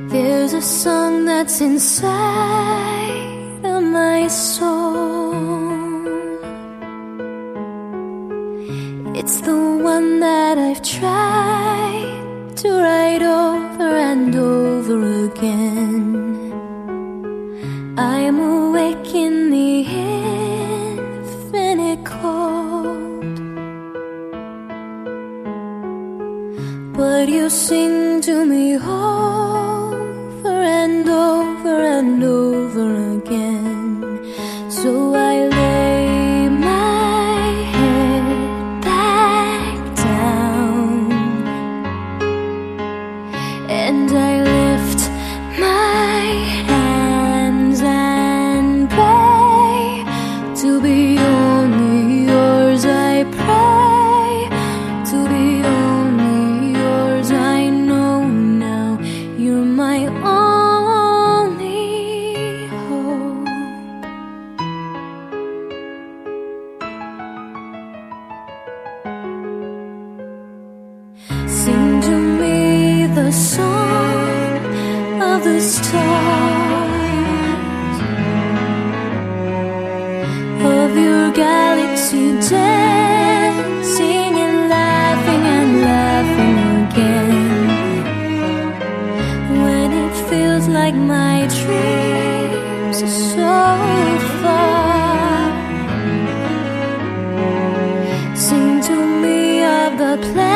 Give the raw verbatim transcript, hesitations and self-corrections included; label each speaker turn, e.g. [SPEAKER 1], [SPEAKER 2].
[SPEAKER 1] There's a song that's inside of my soul. It's the one that I've tried to write over and over again. I'm awake in the infinite cold, but you sing to me over and over and over again. So I lay my head back down and I lift my hands and pray to be only yours. I pray to be only yours. I know now you're my only hope. Sing to me the song of the stars, of your galaxy dancing and laughing and laughing again. When it feels like my dreams are so far, sing to me of the place